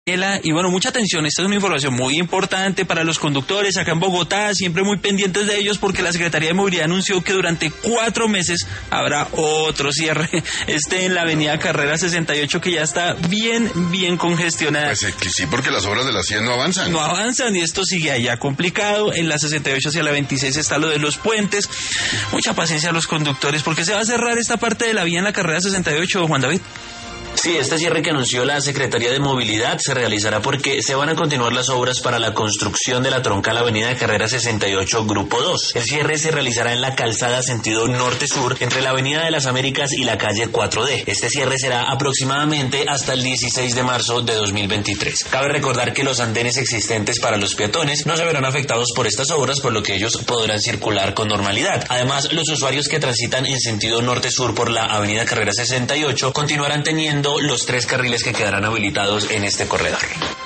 Y bueno, mucha atención, esta es una información muy importante para los conductores acá en Bogotá, siempre muy pendientes de ellos porque la Secretaría de Movilidad anunció que durante 4 meses habrá otro cierre, en la avenida Carrera 68 que ya está bien congestionada. Pues sí, porque las obras de la 100 no avanzan. No avanzan y esto sigue allá complicado. En la 68 hacia la 26 está lo de los puentes. Mucha paciencia a los conductores porque se va a cerrar esta parte de la vía en la Carrera 68, Juan David. Sí, este cierre que anunció la Secretaría de Movilidad se realizará porque se van a continuar las obras para la construcción de la troncal avenida de Carrera 68, Grupo 2. El cierre se realizará en la calzada sentido norte-sur, entre la avenida de las Américas y la calle 4D. Este cierre será aproximadamente hasta el 16 de marzo de 2023. Cabe recordar que los andenes existentes para los peatones no se verán afectados por estas obras, por lo que ellos podrán circular con normalidad. Además, los usuarios que transitan en sentido norte-sur por la avenida Carrera 68 continuarán teniendo los 3 carriles que quedarán habilitados en este corredor.